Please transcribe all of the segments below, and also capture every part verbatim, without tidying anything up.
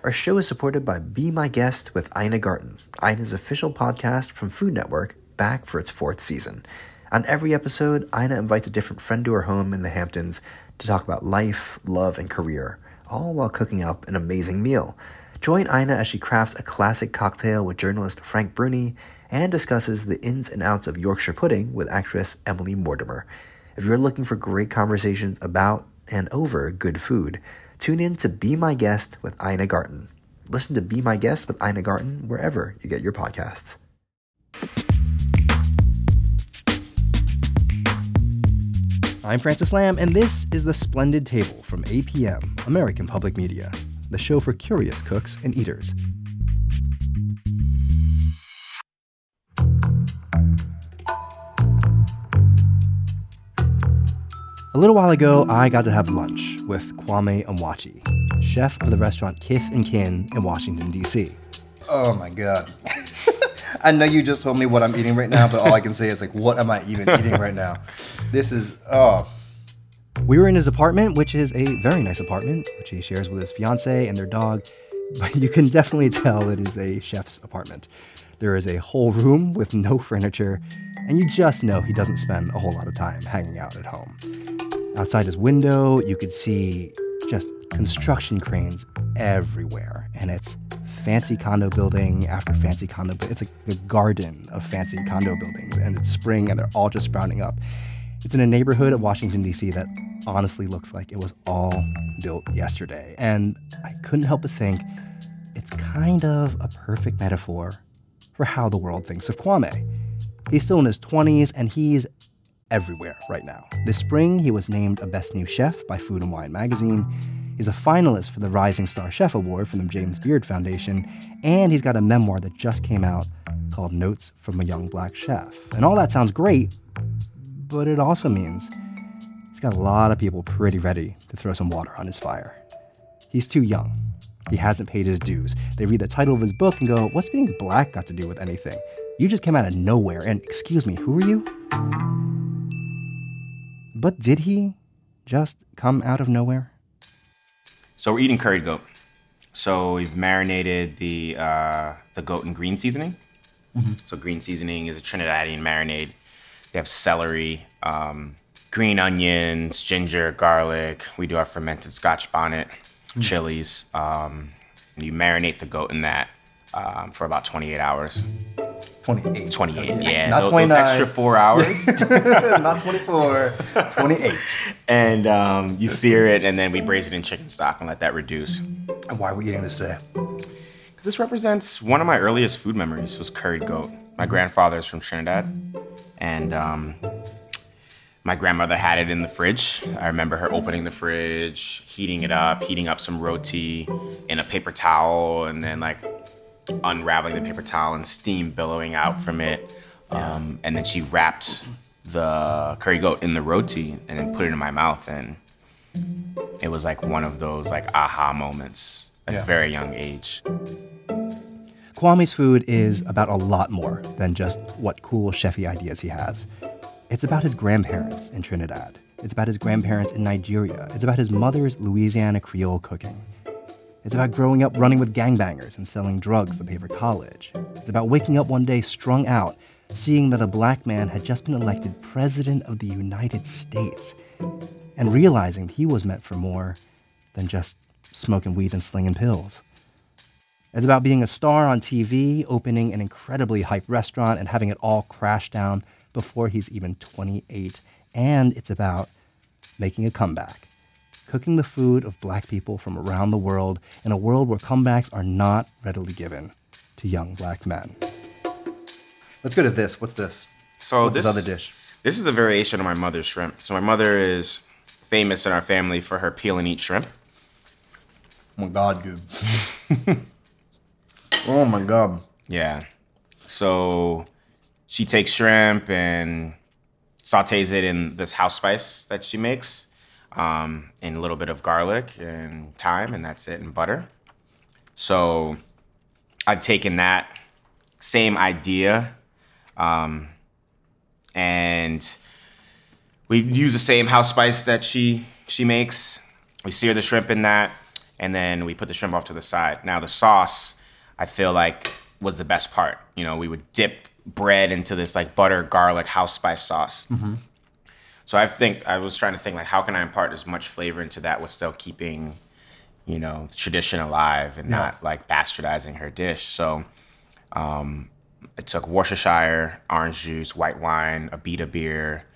Our show is supported by Be My Guest with Ina Garten, Ina's official podcast from Food Network, back for its fourth season. On every episode, Ina invites a different friend to her home in the Hamptons to talk about life, love, and career, all while cooking up an amazing meal. Join Ina as she crafts a classic cocktail with journalist Frank Bruni and discusses the ins and outs of Yorkshire pudding with actress Emily Mortimer. If you're looking for great conversations about and over good food, tune in to Be My Guest with Ina Garten. Listen to Be My Guest with Ina Garten wherever you get your podcasts. I'm Francis Lamb, and this is The Splendid Table from A P M, American Public Media, the show for curious cooks and eaters. A little while ago, I got to have lunch with Kwame Onwuachi, chef of the restaurant Kith and Kin in Washington, D C. Oh my God. I know you just told me what I'm eating right now, but all I can say is, like, what am I even eating right now? This is, oh. We were in his apartment, which is a very nice apartment, which he shares with his fiancée and their dog, but you can definitely tell it is a chef's apartment. There is a whole room with no furniture, and you just know he doesn't spend a whole lot of time hanging out at home. Outside his window, you could see just construction cranes everywhere, and it's fancy condo building after fancy condo building. It's like the garden of fancy condo buildings, and it's spring, and they're all just sprouting up. It's in a neighborhood of Washington, D C that honestly looks like it was all built yesterday, and I couldn't help but think it's kind of a perfect metaphor for how the world thinks of Kwame. He's still in his twenties, and he's everywhere right now. This spring, he was named a Best New Chef by Food and Wine magazine. He's a finalist for the Rising Star Chef Award from the James Beard Foundation, and he's got a memoir that just came out called Notes from a Young Black Chef. And all that sounds great, but it also means he's got a lot of people pretty ready to throw some water on his fire. He's too young. He hasn't paid his dues. They read the title of his book and go, what's being black got to do with anything? You just came out of nowhere, and excuse me, who are you? But did he just come out of nowhere? So we're eating curried goat. So we've marinated the uh, the goat in green seasoning. Mm-hmm. So green seasoning is a Trinidadian marinade. They have celery, um, green onions, ginger, garlic. We do our fermented Scotch bonnet, mm-hmm. chilies. Um, you marinate the goat in that um, for about twenty-eight hours. twenty-eight. twenty-eight, yeah. Not those, twenty-nine. Those extra four hours. Not twenty-four. twenty-eight. And um, you sear it, and then we braise it in chicken stock and let that reduce. And why are we eating this today? Because this represents one of my earliest food memories was curried goat. My grandfather's from Trinidad, and um, my grandmother had it in the fridge. I remember her opening the fridge, heating it up, heating up some roti in a paper towel, and then like unraveling the paper towel and steam billowing out from it. Um, and then she wrapped the curry goat in the roti and then put it in my mouth. And it was like one of those like aha moments at yeah. a very young age. Kwame's food is about a lot more than just what cool chefy ideas he has. It's about his grandparents in Trinidad. It's about his grandparents in Nigeria. It's about his mother's Louisiana Creole cooking. It's about growing up running with gangbangers and selling drugs to pay for college. It's about waking up one day strung out, seeing that a black man had just been elected president of the United States, and realizing he was meant for more than just smoking weed and slinging pills. It's about being a star on T V, opening an incredibly hyped restaurant, and having it all crash down before he's even twenty-eight. And it's about making a comeback. Cooking the food of black people from around the world in a world where comebacks are not readily given to young black men. Let's go to this. What's this? So What's this, this other dish? This is a variation of my mother's shrimp. So my mother is famous in our family for her peel and eat shrimp. Oh my God, dude. Oh my God. Yeah. So she takes shrimp and sautés it in this house spice that she makes. Um, and a little bit of garlic and thyme, and that's it, and butter. So I've taken that same idea, um, and we use the same house spice that she she makes. We sear the shrimp in that, and then we put the shrimp off to the side. Now the sauce, I feel like, was the best part. You know, we would dip bread into this like butter, garlic, house spice sauce. Mm-hmm. So I think I was trying to think like, how can I impart as much flavor into that with still keeping, you know, the tradition alive and yeah. not like bastardizing her dish. So um, I took Worcestershire, orange juice, white wine, a Abita beer,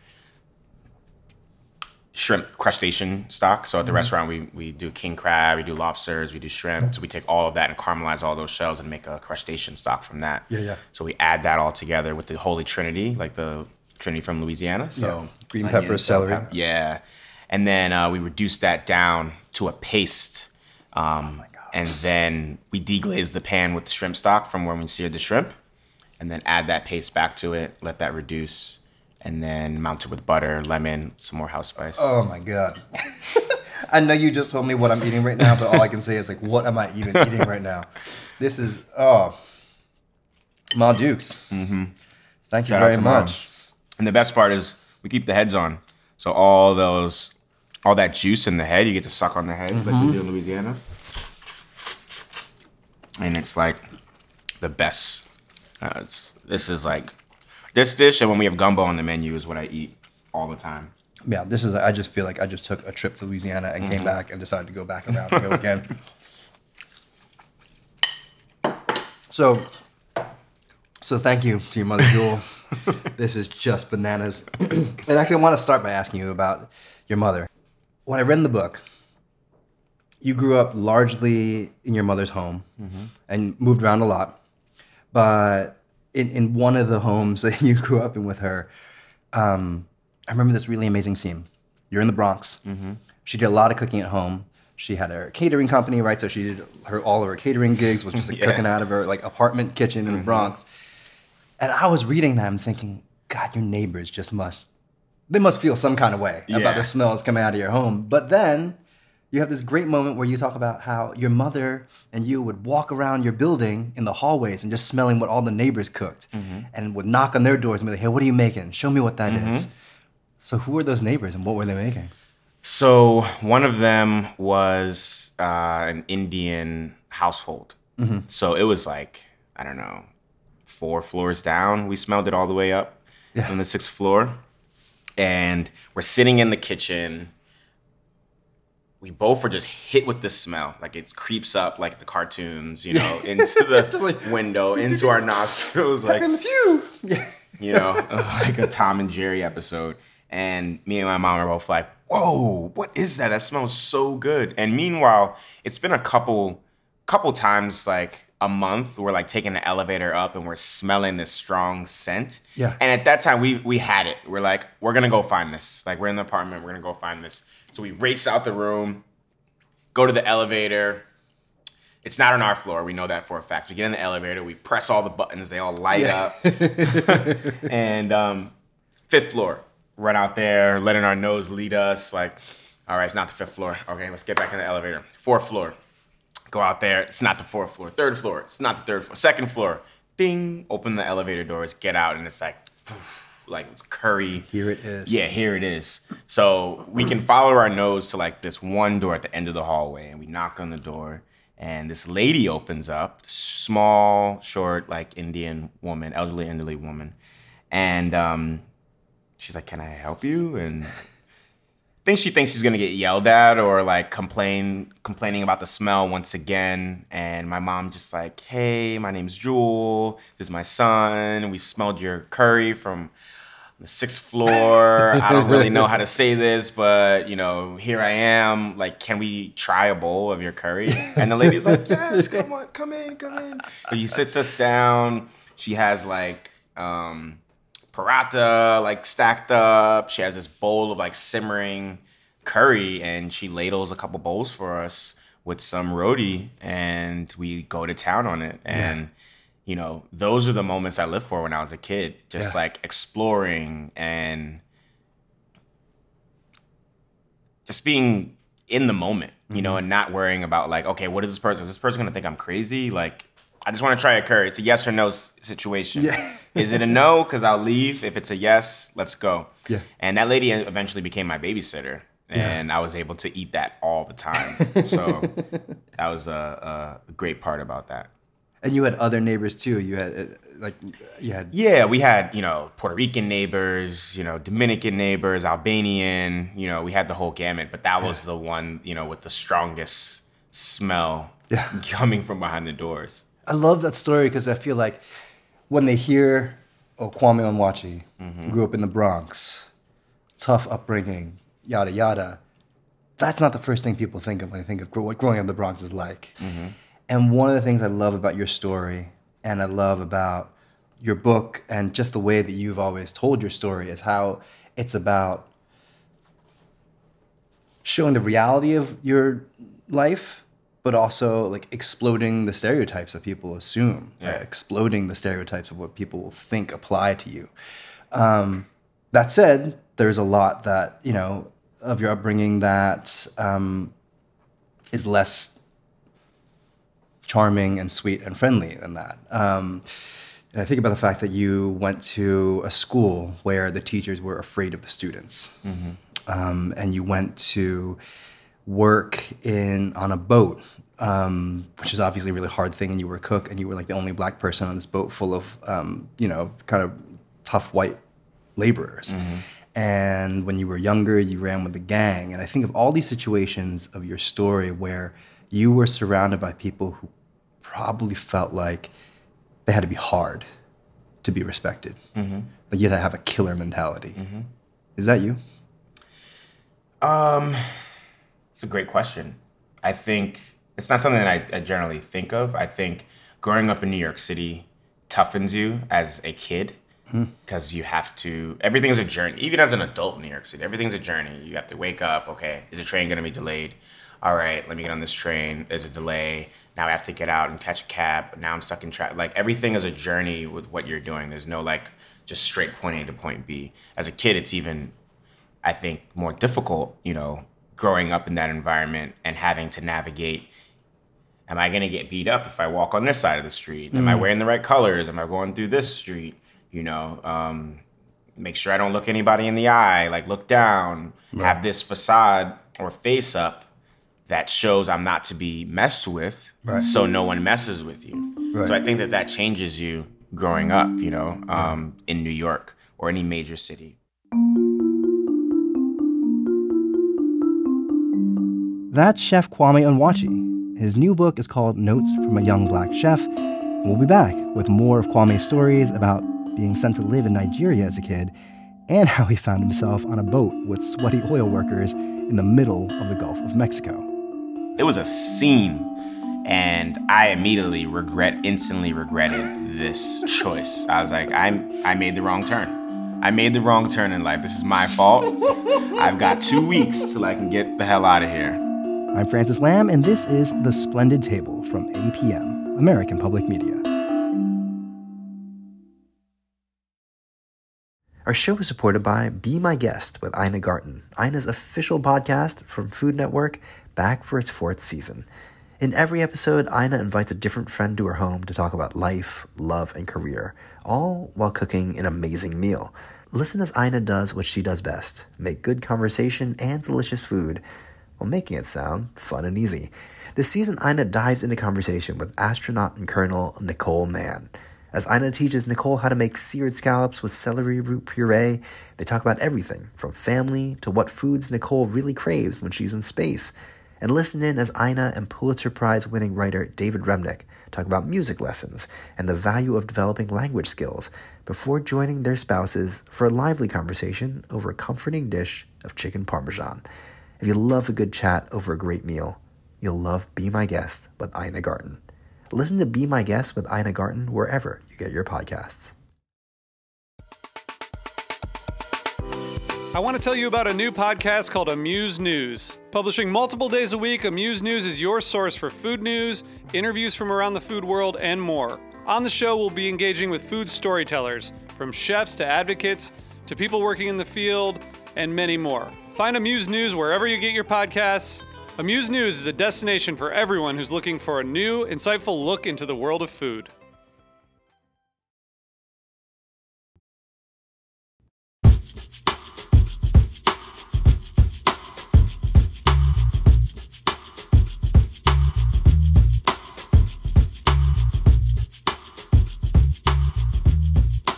shrimp crustacean stock. So at the mm-hmm. restaurant, we we do king crab, we do lobsters, we do shrimp. So we take all of that and caramelize all those shells and make a crustacean stock from that. Yeah, yeah. So we add that all together with the Holy Trinity, like the Trinity from Louisiana. So yeah. green onion, pepper, celery. Pepper. Yeah. And then uh, we reduce that down to a paste. Um, oh my God. And then we deglaze the pan with the shrimp stock from when we seared the shrimp. And then add that paste back to it, let that reduce. And then mount it with butter, lemon, some more house spice. Oh my God. I know you just told me what I'm eating right now, but all I can say is like, what am I even eating right now? This is, oh, Ma Dukes. Mm-hmm. Thank you Shout very much. Mom. And the best part is we keep the heads on. So all those, all that juice in the head, you get to suck on the heads mm-hmm. like we do in Louisiana. And it's like the best. Uh, it's, this is like, this dish and when we have gumbo on the menu is what I eat all the time. Yeah, this is, I just feel like I just took a trip to Louisiana and mm-hmm. came back and decided to go back around and go again. So, so thank you to your mother, Jewel. This is just bananas. And actually, I want to start by asking you about your mother. When I read in the book, you grew up largely in your mother's home mm-hmm. and moved around a lot. But in, in one of the homes that you grew up in with her, um, I remember this really amazing scene. You're in the Bronx. Mm-hmm. She did a lot of cooking at home. She had her catering company, right? So she did her all of her catering gigs was just like yeah. cooking out of her like apartment kitchen in mm-hmm. the Bronx. And I was reading that and thinking, God, your neighbors just must, they must feel some kind of way yeah. about the smells coming out of your home. But then you have this great moment where you talk about how your mother and you would walk around your building in the hallways and just smelling what all the neighbors cooked mm-hmm. and would knock on their doors and be like, hey, what are you making? Show me what that mm-hmm. is. So who were those neighbors and what were they making? So one of them was uh, an Indian household. Mm-hmm. So it was like, I don't know, four floors down. We smelled it all the way up yeah. on the sixth floor. And we're sitting in the kitchen. We both were just hit with the smell. Like it creeps up like the cartoons, you know, into the like, window, into our nostrils. Like, you know, like a Tom and Jerry episode. And me and my mom are both like, whoa, what is that? That smells so good. And meanwhile, it's been a couple couple times, like a month, we're like taking the elevator up and we're smelling this strong scent. Yeah. And at that time, we we had it. We're like, we're going to go find this. Like, we're in the apartment. We're going to go find this. So we race out the room, go to the elevator. It's not on our floor. We know that for a fact. We get in the elevator. We press all the buttons. They all light yeah. up. And um, fifth floor. Run out there, letting our nose lead us. Like, all right, it's not the fifth floor. Okay, let's get back in the elevator. Fourth floor. Go out there. It's not the fourth floor. Third floor. It's not the third floor. Second floor. Ding. Open the elevator doors. Get out, and it's like, like it's curry. Here it is. Yeah, here it is. So we can follow our nose to like this one door at the end of the hallway, and we knock on the door, and this lady opens up. Small, short, like Indian woman, elderly elderly woman, and um. She's like, can I help you? And I think she thinks she's going to get yelled at or like complain, complaining about the smell once again. And my mom just like, hey, my name's Jewel. This is my son. We smelled your curry from the sixth floor. I don't really know how to say this, but, you know, here I am. Like, can we try a bowl of your curry? And the lady's like, yes, come on, come in, come in. And she sits us down. She has like... um paratha, like stacked up. She has this bowl of like simmering curry, and she ladles a couple bowls for us with some roti, and we go to town on it. And, yeah. you know, those are the moments I lived for when I was a kid, just yeah. like exploring and just being in the moment, you mm-hmm. know, and not worrying about like, okay, what is this person? Is this person going to think I'm crazy? Like, I just want to try a curry. It's a yes or no situation. Yeah. Is it a no? Because I'll leave. If it's a yes, let's go. Yeah. And that lady eventually became my babysitter. and I was able to eat that all the time. So that was a, a great part about that. And you had other neighbors too. You had uh, like you had yeah, we had you know Puerto Rican neighbors, you know Dominican neighbors, Albanian. You know we had the whole gamut, but that was the one you know with the strongest smell yeah. coming from behind the doors. I love that story because I feel like when they hear, oh, Kwame Onwuachi mm-hmm. grew up in the Bronx, tough upbringing, yada yada. That's not the first thing people think of when they think of what growing up in the Bronx is like. Mm-hmm. And one of the things I love about your story and I love about your book and just the way that you've always told your story is how it's about showing the reality of your life, but also like exploding the stereotypes that people assume, yeah. right? Exploding the stereotypes of what people will think apply to you. Um, that said, there's a lot that, you know, of your upbringing that um, is less charming and sweet and friendly than that. Um, and I think about the fact that you went to a school where the teachers were afraid of the students. Mm-hmm. Um, and you went to work in on a boat, um, which is obviously a really hard thing, and you were a cook, and you were like the only black person on this boat full of, um, you know, kind of tough white laborers. Mm-hmm. And when you were younger, you ran with the gang. And I think of all these situations of your story where you were surrounded by people who probably felt like they had to be hard to be respected. Mm-hmm. Like you had to have a killer mentality. Mm-hmm. Is that you? Um, it's a great question. I think it's not something that I, I generally think of. I think growing up in New York City toughens you as a kid because hmm. you have to, everything is a journey. Even as an adult in New York City, everything's a journey. You have to wake up, okay, is the train going to be delayed? All right, let me get on this train. There's a delay. Now I have to get out and catch a cab. Now I'm stuck in traffic. Like everything is a journey with what you're doing. There's no like just straight point A to point B. As a kid, it's even, I think, more difficult, you know, growing up in that environment and having to navigate. Am I going to get beat up if I walk on this side of the street? Am mm. I wearing the right colors? Am I going through this street? You know, um, make sure I don't look anybody in the eye, like look down, right. Have this facade or face up that shows I'm not to be messed with, right. So no one messes with you. Right. So I think that that changes you growing up, you know, um, in New York or any major city. That's Chef Kwame Onwuachi. His new book is called Notes from a Young Black Chef. We'll be back with more of Kwame's stories about being sent to live in Nigeria as a kid and how he found himself on a boat with sweaty oil workers in the middle of the Gulf of Mexico. It was a scene, and I immediately regret, instantly regretted this choice. I was like, I'm, I made the wrong turn. I made the wrong turn in life. This is my fault. I've got two weeks till I can get the hell out of here. I'm Francis Lamb, and this is The Splendid Table from A P M, American Public Media. Our show is supported by Be My Guest with Ina Garten, Ina's official podcast from Food Network, back for its fourth season. In every episode, Ina invites a different friend to her home to talk about life, love, and career, all while cooking an amazing meal. Listen as Ina does what she does best, make good conversation and delicious food, while making it sound fun and easy. This season, Ina dives into conversation with astronaut and Colonel Nicole Mann. As Ina teaches Nicole how to make seared scallops with celery root puree, they talk about everything from family to what foods Nicole really craves when she's in space. And listen in as Ina and Pulitzer Prize-winning writer David Remnick talk about music lessons and the value of developing language skills before joining their spouses for a lively conversation over a comforting dish of chicken parmesan. If you love a good chat over a great meal, you'll love Be My Guest with Ina Garten. Listen to Be My Guest with Ina Garten wherever you get your podcasts. I want to tell you about a new podcast called Amuse News. Publishing multiple days a week, Amuse News is your source for food news, interviews from around the food world, and more. On the show, we'll be engaging with food storytellers, from chefs to advocates to people working in the field, and many more. Find Amuse News wherever you get your podcasts. Amuse News is a destination for everyone who's looking for a new, insightful look into the world of food.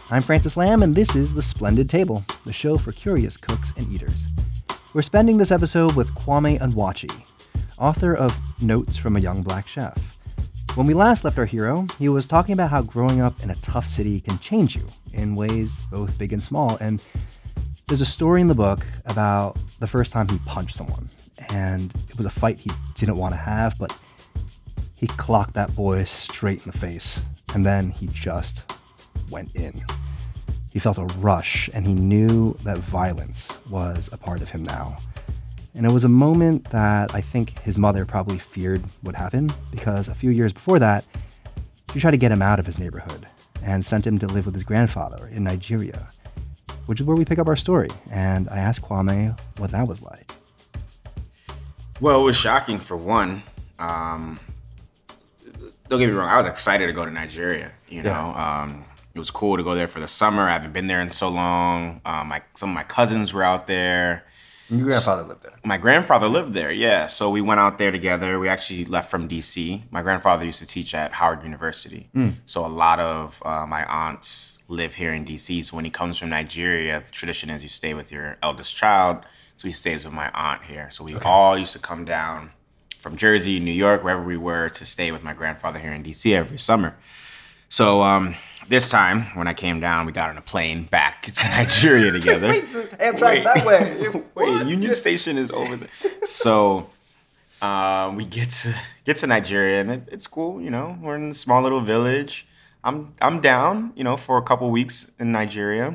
I'm Francis Lamb, and this is The Splendid Table, the show for curious cooks and eaters. We're spending this episode with Kwame Onwuachi, author of Notes from a Young Black Chef. When we last left our hero, he was talking about how growing up in a tough city can change you in ways both big and small. And there's a story in the book about the first time he punched someone. And it was a fight he didn't want to have, but he clocked that boy straight in the face. And then he just went in. He felt a rush, and he knew that violence was a part of him now. And it was a moment that I think his mother probably feared would happen, because a few years before that, she tried to get him out of his neighborhood and sent him to live with his grandfather in Nigeria, which is where we pick up our story. And I asked Kwame what that was like. Well, it was shocking for one. Um, don't get me wrong, I was excited to go to Nigeria, you know. Yeah. Um, it was cool to go there for the summer. I haven't been there in so long. Um, my, some of my cousins were out there. Your grandfather lived there. My grandfather lived there, yeah. So we went out there together. We actually left from D C. My grandfather used to teach at Howard University. Mm. So a lot of uh, my aunts live here in D C. So when he comes from Nigeria, the tradition is you stay with your eldest child. So he stays with my aunt here. So we okay. all used to come down from Jersey, New York, wherever we were, to stay with my grandfather here in D C every summer. So um, this time, when I came down, we got on a plane back to Nigeria together. Wait, Amtrak's that way. Wait, Union Station is over there. So uh, we get to get to Nigeria, and it, it's cool. You know, we're in a small little village. I'm I'm down, you know, for a couple weeks in Nigeria,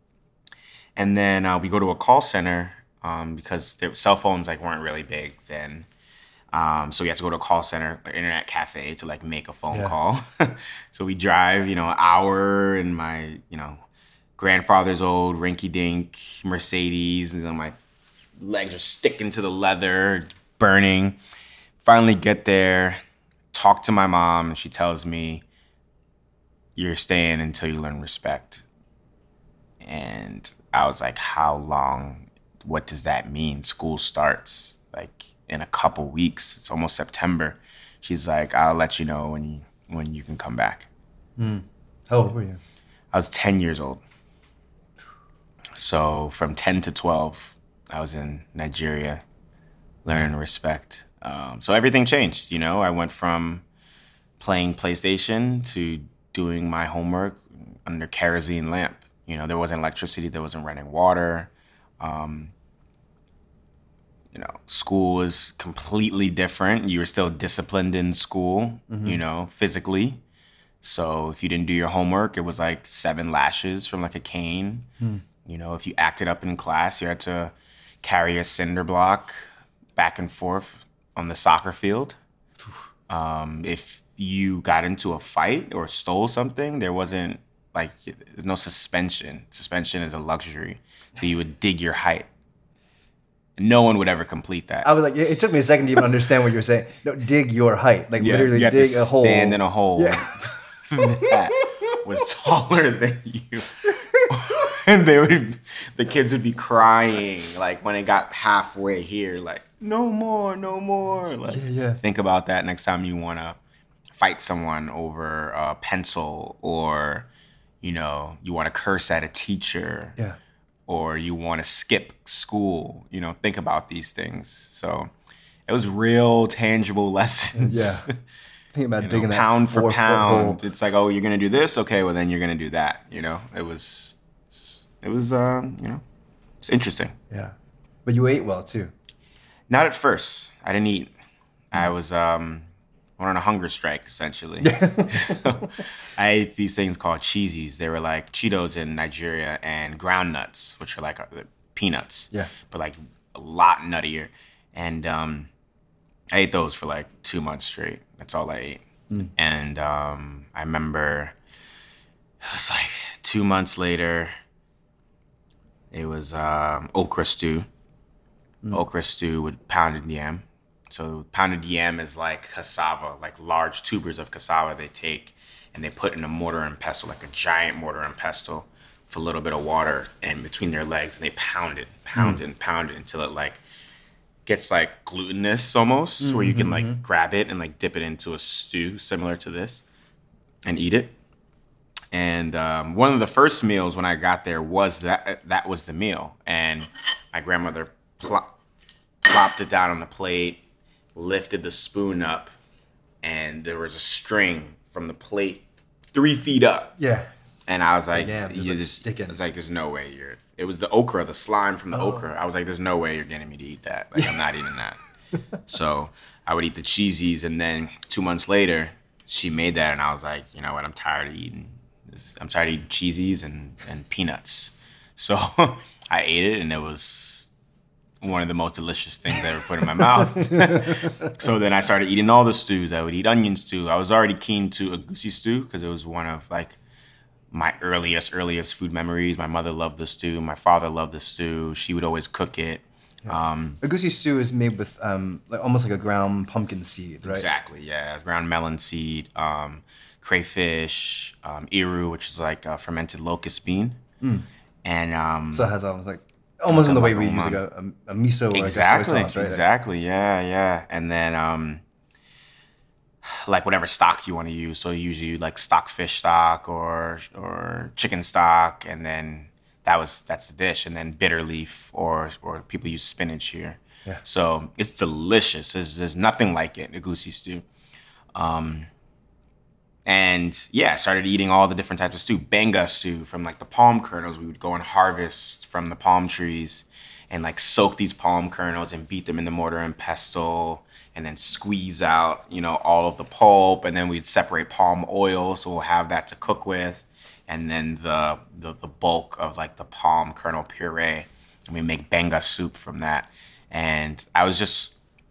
and then uh, we go to a call center um, because their cell phones like weren't really big then. Um, so we had to go to a call center, an internet cafe, to like make a phone yeah. call. So we drive, you know, an hour in my, you know, grandfather's old rinky-dink Mercedes, and then my legs are sticking to the leather, burning. Finally get there, talk to my mom, and she tells me, "You're staying until you learn respect." And I was like, how long? What does that mean? School starts like in a couple weeks. It's almost September. She's like, "I'll let you know when you when you can come back." Mm. How old were you? I was ten years old. So from ten to twelve, I was in Nigeria, learning respect. Um, so everything changed, you know. I went from playing PlayStation to doing my homework under kerosene lamp. You know, there wasn't electricity, there wasn't running water. Um, You know, school was completely different. You were still disciplined in school, mm-hmm. you know, physically. So if you didn't do your homework, it was like seven lashes from like a cane. Mm. You know, if you acted up in class, you had to carry a cinder block back and forth on the soccer field. Um, if you got into a fight or stole something, there wasn't like, there's no suspension. Suspension is a luxury. So you would dig your height. No one would ever complete that. I was like, it took me a second to even understand what you were saying. No, dig your height. Like yeah, literally you dig to a hole. Stand in a hole Yeah. that was taller than you. And they would, the kids would be crying like when it got halfway here, like, no more, no more. Like, yeah, yeah. Think about that next time you want to fight someone over a pencil, or, you know, you want to curse at a teacher. Yeah. Or you want to skip school, you know, think about these things. So it was real tangible lessons. Yeah. Think about you digging know, that pound for pound. hole. It's like, oh, you're going to do this? Okay, well, then you're going to do that. You know, it was, it was, um, you know, it's interesting. Yeah. But you ate well, too. Not at first. I didn't eat. I was, um, went on a hunger strike, essentially. So I ate these things called cheesies. They were like Cheetos in Nigeria, and ground nuts, which are like uh, peanuts, yeah, but like a lot nuttier. And um, I ate those for like two months straight. That's all I ate. Mm. And um, I remember it was like two months later, it was um, okra stew. Mm. Okra stew with pounded yam. So pounded yam is like cassava, like large tubers of cassava they take and they put in a mortar and pestle, like a giant mortar and pestle, with a little bit of water in between their legs, and they pound it, pound mm. it, and pound it until it like gets like glutinous almost, mm-hmm, where you can like mm-hmm. grab it and like dip it into a stew similar to this and eat it. And um, one of the first meals when I got there was that that was the meal. And my grandmother plop, plopped it down on the plate, lifted the spoon up, and there was a string from the plate three feet up. Yeah. And I was like, yeah, you like just, sticking. I was like, there's no way you're, it was the okra, the slime from the oh. okra. I was like, there's no way you're getting me to eat that. Like, I'm not eating that. So I would eat the cheesies. And then two months later, she made that. And I was like, you know what? I'm tired of eating this. I'm tired of eating cheesies and, and peanuts. So I ate it, and it was one of the most delicious things I ever put in my mouth. So then I started eating all the stews. I would eat onion stew. I was already keen to a goosey stew because it was one of like my earliest, earliest food memories. My mother loved the stew. My father loved the stew. She would always cook it. Yeah. Um, a goosey stew is made with um, like almost like a ground pumpkin seed, right? Exactly, yeah. Ground melon seed, um, crayfish, um, iru, which is like a fermented locust bean. Mm. And um, so it has almost like almost in the way we use like a, a, a miso or exactly, like a soy sauce, right? Exactly, yeah, yeah. And then um, like whatever stock you want to use. So usually like stockfish stock or or chicken stock, and then that was that's the dish. And then bitter leaf or or people use spinach here. Yeah. So it's delicious. There's, there's nothing like it, a goosey stew. Um, and yeah, I started eating all the different types of stew. Benga stew from like the palm kernels. We would go and harvest from the palm trees and like soak these palm kernels and beat them in the mortar and pestle and then squeeze out, you know, all of the pulp. And then we'd separate palm oil. So we'll have that to cook with. And then the the, the bulk of like the palm kernel puree. And we make benga soup from that. And I was just,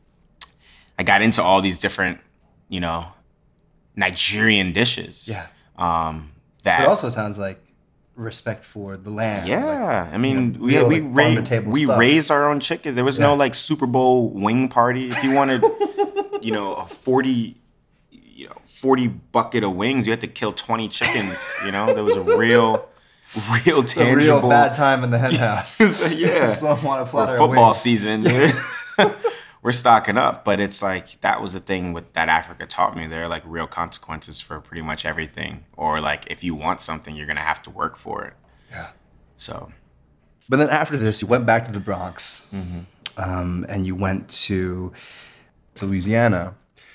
I got into all these different, you know, Nigerian dishes. Yeah. Um, that it also sounds like respect for the land. Yeah. Like, I mean, you know, we real, we, like, ra- we stuff. raised our own chicken. There was yeah. no like Super Bowl wing party. If you wanted, you know, a forty, you know, forty bucket of wings, you had to kill twenty chickens. You know, there was a real, real it's tangible. A real bad time in the hen house. Yeah. Someone want to for football season. We're stocking up, but it's like that was the thing with that Africa taught me. There are like real consequences for pretty much everything, or like if you want something, you're gonna have to work for it. Yeah. So, but then after this, you went back to the Bronx, mm-hmm. um, and you went to Louisiana.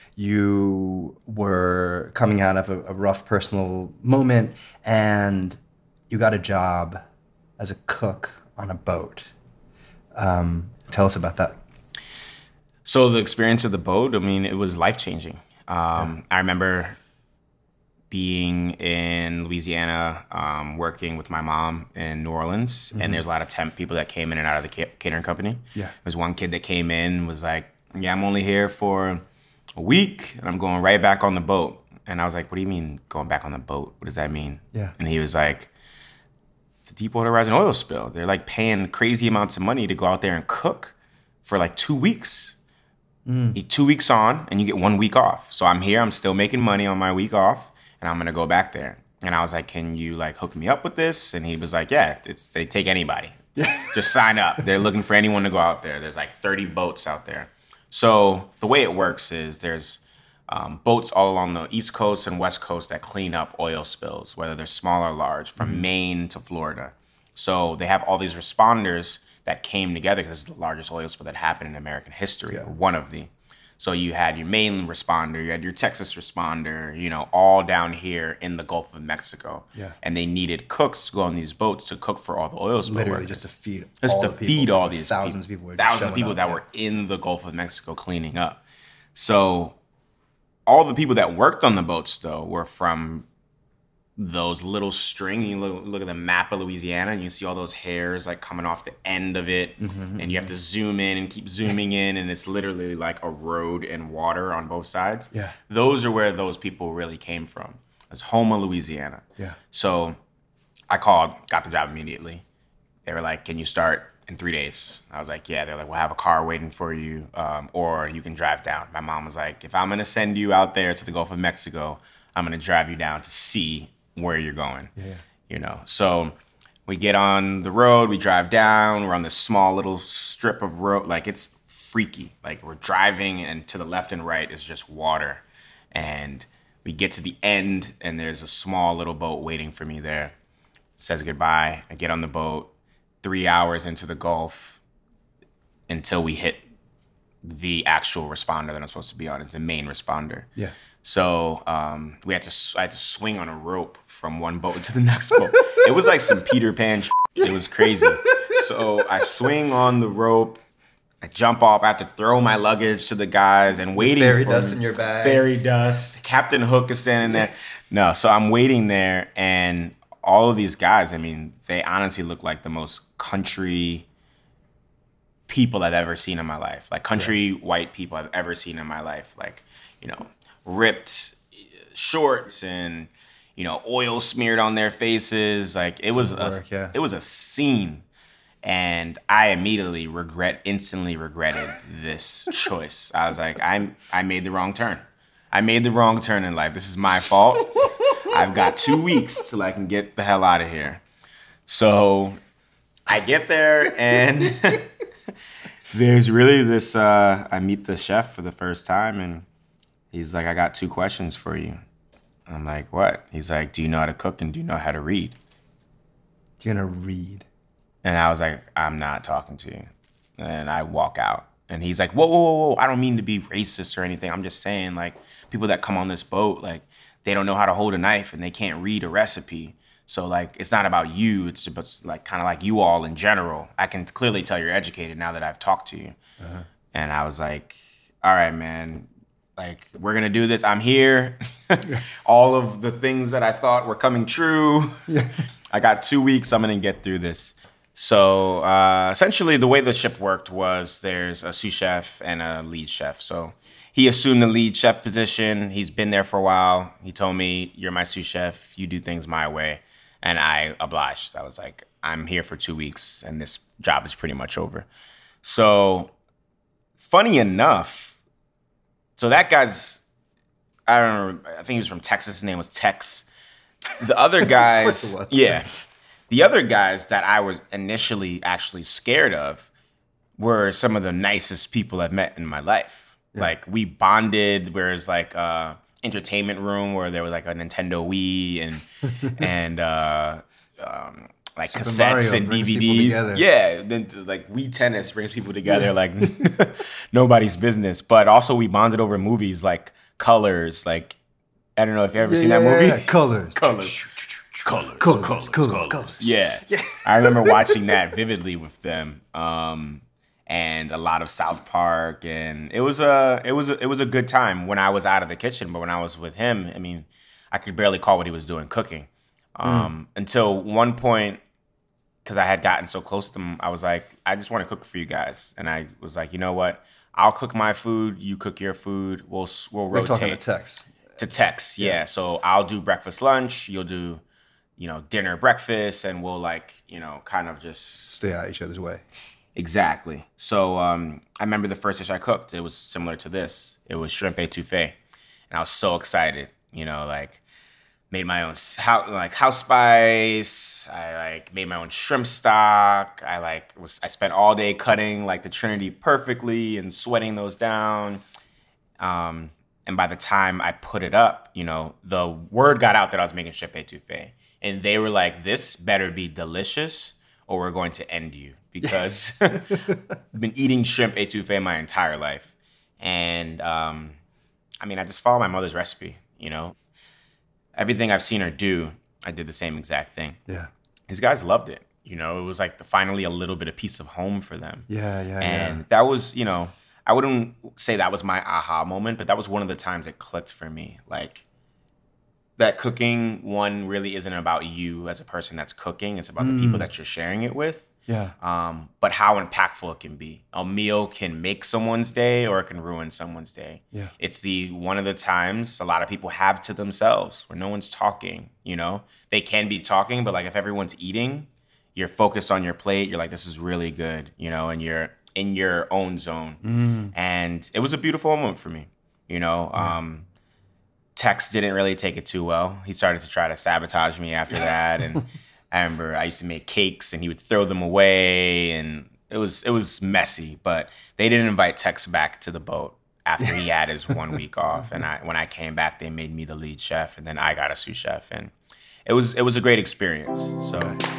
You were coming out of a, a rough personal moment, and you got a job as a cook on a boat. Um, tell us about that. So the experience of the boat, I mean, it was life-changing. Um, yeah. I remember being in Louisiana, um, working with my mom in New Orleans, mm-hmm. and there's a lot of temp people that came in and out of the catering company. Yeah. There was one kid that came in, was like, yeah, I'm only here for a week, and I'm going right back on the boat. And I was like, what do you mean going back on the boat? What does that mean? Yeah. And he was like, the Deepwater Horizon oil spill. They're like paying crazy amounts of money to go out there and cook for like two weeks. Mm. You two weeks on, and you get one week off. So I'm here. I'm still making money on my week off, and I'm gonna go back there. And I was like, "Can you like hook me up with this?" And he was like, "Yeah, it's they take anybody. Just sign up. They're looking for anyone to go out there. There's like thirty boats out there." So the way it works is there's um, boats all along the East Coast and West Coast that clean up oil spills, whether they're small or large, from mm. Maine to Florida. So they have all these responders that came together because it's the largest oil spill that happened in American history, yeah. or one of the. So you had your Maine responder, you had your Texas responder, you know, all down here in the Gulf of Mexico. Yeah. And they needed cooks to go on these boats to cook for all the oil spill Literally workers. just to feed just all to the people, feed all these thousands people. of people. Thousands of people up, that yeah. were in the Gulf of Mexico cleaning up. So all the people that worked on the boats, though, were from those little string. You look, look at the map of Louisiana, and you see all those hairs like coming off the end of it, mm-hmm. and you have to zoom in and keep zooming in, and it's literally like a road and water on both sides. Yeah, those are where those people really came from. It's Houma, Louisiana. Yeah. So I called, got the job immediately. They were like, "Can you start in three days?" I was like, "Yeah." They're like, "We'll have a car waiting for you, um, or you can drive down." My mom was like, "If I'm gonna send you out there to the Gulf of Mexico, I'm gonna drive you down to see where you're going." Yeah. You know, so we get on the road, we drive down, we're on this small little strip of road, like it's freaky. Like we're driving, and to the left and right is just water, and We get to the end, and there's a small little boat waiting for me there. Says goodbye. I get on the boat. Three hours into the Gulf until we hit the actual responder that I'm supposed to be on, is the main responder. Yeah. So um, we had to. I had to swing on a rope from one boat to the next boat. It was like some Peter Pan shit. It was crazy. So I swing on the rope. I jump off. I have to throw my luggage to the guys and waiting Fairy for dust me. in your bag. Fairy dust. Captain Hook is standing there. No, so I'm waiting there, and all of these guys, I mean, they honestly look like the most country people I've ever seen in my life. Like country yeah. white people I've ever seen in my life. Like, you know, ripped shorts and, you know, oil smeared on their faces. Like it was work, a, yeah. it was a scene. And I immediately regret, instantly regretted this choice. I was like, I I made the wrong turn. I made the wrong turn in life. This is my fault. I've got two weeks till I can get the hell out of here. So I get there, and there's really this, uh, I meet the chef for the first time, and he's like, I got two questions for you. I'm like, what? He's like, do you know how to cook, and do you know how to read? You're gonna read. And I was like, I'm not talking to you. And I walk out. And he's like, whoa, whoa, whoa, whoa. I don't mean to be racist or anything. I'm just saying, like, people that come on this boat, like, they don't know how to hold a knife and they can't read a recipe. So, like, it's not about you. It's just, like, kind of like you all in general. I can clearly tell you're educated now that I've talked to you. Uh-huh. And I was like, all right, man. Like, we're going to do this. I'm here. All of the things that I thought were coming true. Yeah. I got two weeks. I'm going to get through this. So uh, essentially the way the ship worked was there's a sous chef and a lead chef. So he assumed the lead chef position. He's been there for a while. He told me, you're my sous chef. You do things my way. And I obliged. I was like, I'm here for two weeks and this job is pretty much over. So funny enough, so that guy's, I don't know, I think he was from Texas. His name was Tex. The other guys, of course it was. yeah. The other guys that I was initially actually scared of were some of the nicest people I've met in my life. Yeah. Like we bonded, whereas like uh entertainment room where there was like a Nintendo Wii and and uh um like Super cassettes Mario and brings D V people Ds. together. Yeah, then like Wii Tennis brings people together like nobody's business. But also we bonded over movies like Colors, like I don't know if you've ever yeah, seen yeah, that movie. Yeah, yeah. Colors. Colors. Colors, Colors, colors, colors, colors. colors. Yeah. Yeah. I remember watching that vividly with them, um, and a lot of South Park, and it was a it was a, it was a good time when I was out of the kitchen. But when I was with him, I mean, I could barely call what he was doing cooking. Um, mm. Until one point, because I had gotten so close to him, I was like, I just want to cook for you guys, and I was like, you know what? I'll cook my food, you cook your food. We'll we'll rotate. We're talking to Tex. To Tex, yeah. yeah. So I'll do breakfast, lunch. You'll do, you know, dinner, breakfast, and we'll like, you know, kind of just stay out of each other's way. Exactly. So um, I remember the first dish I cooked. It was similar to this. It was shrimp etouffee, and I was so excited. You know, like made my own house, like house spice. I like made my own shrimp stock. I like was I spent all day cutting like the Trinity perfectly and sweating those down. Um, and by the time I put it up, you know, the word got out that I was making shrimp etouffee. And they were like, this better be delicious or we're going to end you. Because I've been eating shrimp etouffee my entire life. And, um, I mean, I just follow my mother's recipe, you know. Everything I've seen her do, I did the same exact thing. Yeah. These guys loved it. You know, it was like the, finally a little bit of piece of home for them. Yeah, yeah, And yeah. that was, you know, I wouldn't say that was my aha moment, but that was one of the times it clicked for me. Like, that cooking, one, really isn't about you as a person that's cooking. It's about mm. the people that you're sharing it with. Yeah. Um, but how impactful it can be. A meal can make someone's day or it can ruin someone's day. Yeah. It's the one of the times a lot of people have to themselves where no one's talking, you know? They can be talking, but like if everyone's eating, you're focused on your plate. You're like, this is really good, you know, and you're in your own zone. Mm. And it was a beautiful moment for me, you know? Yeah. Um, Tex didn't really take it too well. He started to try to sabotage me after that. And I remember I used to make cakes and he would throw them away. And it was it was messy, but they didn't invite Tex back to the boat. after he had his one week off. And I, when I came back, they made me the lead chef, and then I got a sous chef, and it was it was a great experience. So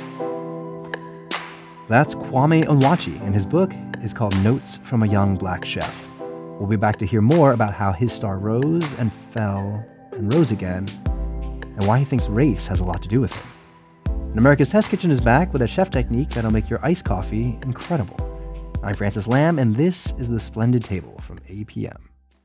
that's Kwame Onwuachi, and his book is called Notes from a Young Black Chef. We'll be back to hear more about how his star rose and fell and rose again, and why he thinks race has a lot to do with it. And America's Test Kitchen is back with a chef technique that'll make your iced coffee incredible. I'm Francis Lamb, and this is The Splendid Table from A P M.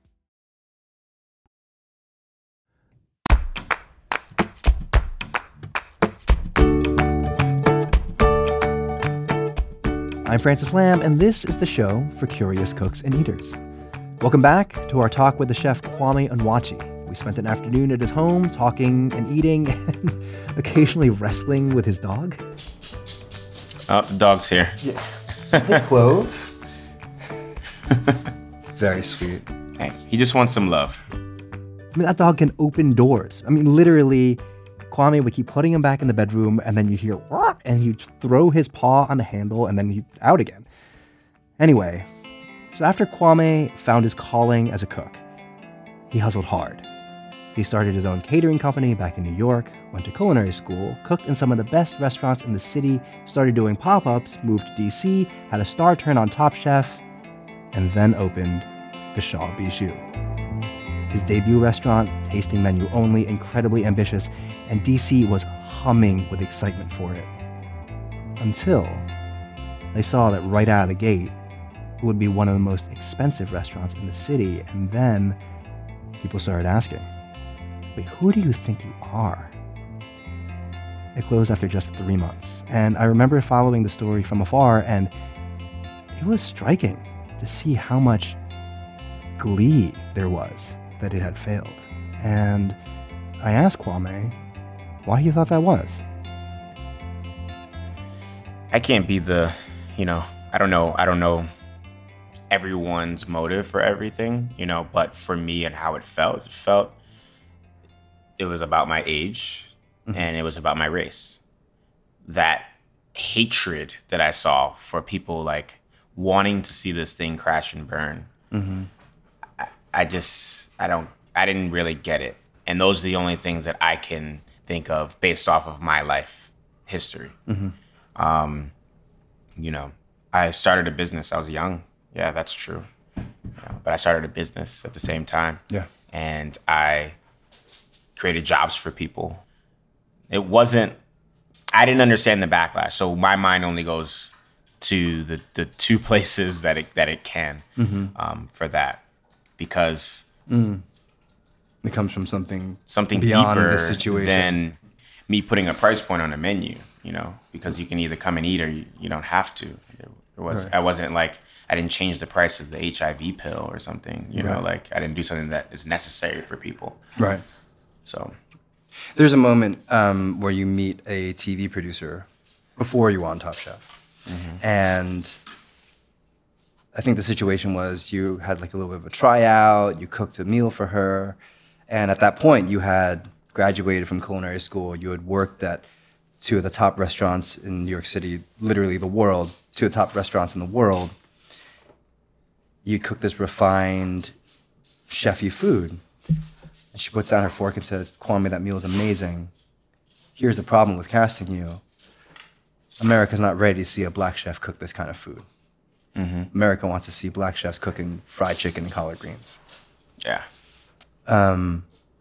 I'm Francis Lamb, and this is the show for curious cooks and eaters. Welcome back to our talk with the chef Kwame Onwuachi. We spent an afternoon at his home talking and eating and occasionally wrestling with his dog. Oh, the dog's here. Yeah. Hey, Clove. Very sweet. Hey, he just wants some love. I mean, that dog can open doors. I mean, literally, Kwame would keep putting him back in the bedroom, and then you'd hear, "Wah!" and he'd throw his paw on the handle, and then he'd out again. Anyway, so after Kwame found his calling as a cook, he hustled hard. He started his own catering company back in New York, went to culinary school, cooked in some of the best restaurants in the city, started doing pop-ups, moved to D C, had a star turn on Top Chef, and then opened the Shaw Bijou. His debut restaurant, tasting menu only, incredibly ambitious, and D C was humming with excitement for it. Until they saw that right out of the gate, it would be one of the most expensive restaurants in the city, and then people started asking, wait, who do you think you are? It closed after just three months, and I remember following the story from afar, and it was striking to see how much glee there was that it had failed. And I asked Kwame why he thought that was. I can't be the, you know, I don't know, I don't know everyone's motive for everything, you know, but for me and how it felt, it felt, it was about my age, mm-hmm. and it was about my race. That hatred that I saw for people like wanting to see this thing crash and burn. Mm-hmm. I, I just, I don't, I didn't really get it. And those are the only things that I can think of based off of my life history. Mm-hmm. Um, you know, I started a business. I was young. Yeah, that's true. You know, but I started a business at the same time. Yeah. And I created jobs for people. It wasn't, I didn't understand the backlash. So my mind only goes to the, the two places that it, that it can mm-hmm. um, for that. Because mm. it comes from something, something beyond deeper the situation than me putting a price point on a menu, you know, because you can either come and eat or you, you don't have to. It was, right. I wasn't like, I didn't change the price of the H I V pill or something, you right. know, like I didn't do something that is necessary for people. Right. So there's a moment um, where you meet a T V producer before you were on Top Chef. Mm-hmm. And I think the situation was you had like a little bit of a tryout, you cooked a meal for her. And at that point you had graduated from culinary school. You had worked at two of the top restaurants in New York City, literally the world, two of the top restaurants in the world. You cook this refined, chefy food. And she puts down her fork and says, Kwame, that meal is amazing. Here's the problem with casting you. America's not ready to see a black chef cook this kind of food. Mm-hmm. America wants to see black chefs cooking fried chicken and collard greens. Yeah. Um,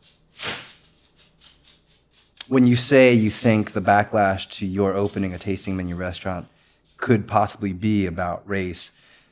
when you say you think the backlash to your opening a tasting menu restaurant could possibly be about race,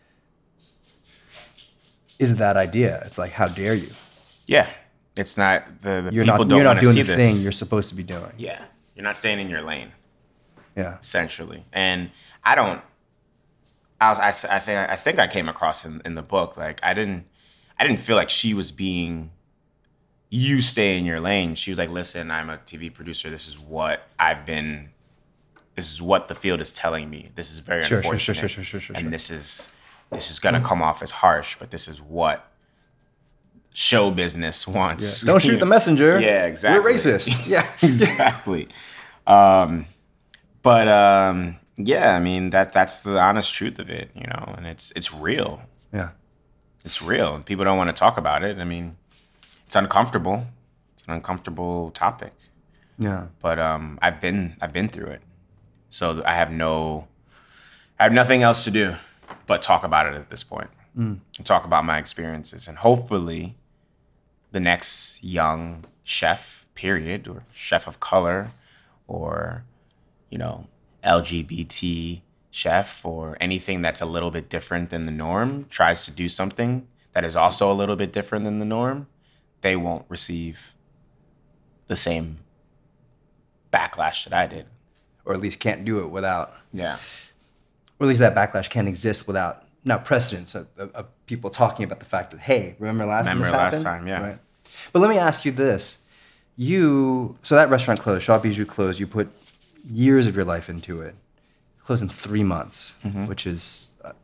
is that idea? It's like, how dare you? Yeah. It's not, the, the you're people not, don't you're want not to doing see the this. thing you're supposed to be doing. Yeah. You're not staying in your lane. Yeah. Essentially. And I don't, I was, I, I think, I think I came across in, in the book, like I didn't, I didn't feel like she was being, you stay in your lane. She was like, listen, I'm a T V producer. This is what I've been, this is what the field is telling me. This is very sure, unfortunate. Sure, sure, sure, sure, sure, and sure. this is, this is going to come off as harsh, but this is what show business wants. Yeah. Don't shoot the messenger. Yeah, exactly. We're racist. Yeah, exactly. Um, but um, yeah, I mean that that's the honest truth of it, you know, and it's it's real. Yeah. it's real, and people don't want to talk about it. I mean, it's uncomfortable. It's an uncomfortable topic. Yeah. But um, I've been I've been through it, so I have no, I have nothing else to do but talk about it at this point. Mm. And talk about my experiences, and hopefully, the next young chef, period, or chef of color, or you know, L G B T chef, or anything that's a little bit different than the norm, tries to do something that is also a little bit different than the norm, they won't receive the same backlash that I did. Or at least can't do it without. Yeah. Or at least that backlash can't exist without, not precedence of, of, of people talking about the fact that, hey, remember last time Remember this last happened? time, yeah. Right. But let me ask you this. You, so that restaurant closed, Shaw Bijou closed, you put years of your life into it. Closed in three months, mm-hmm. which is, uh,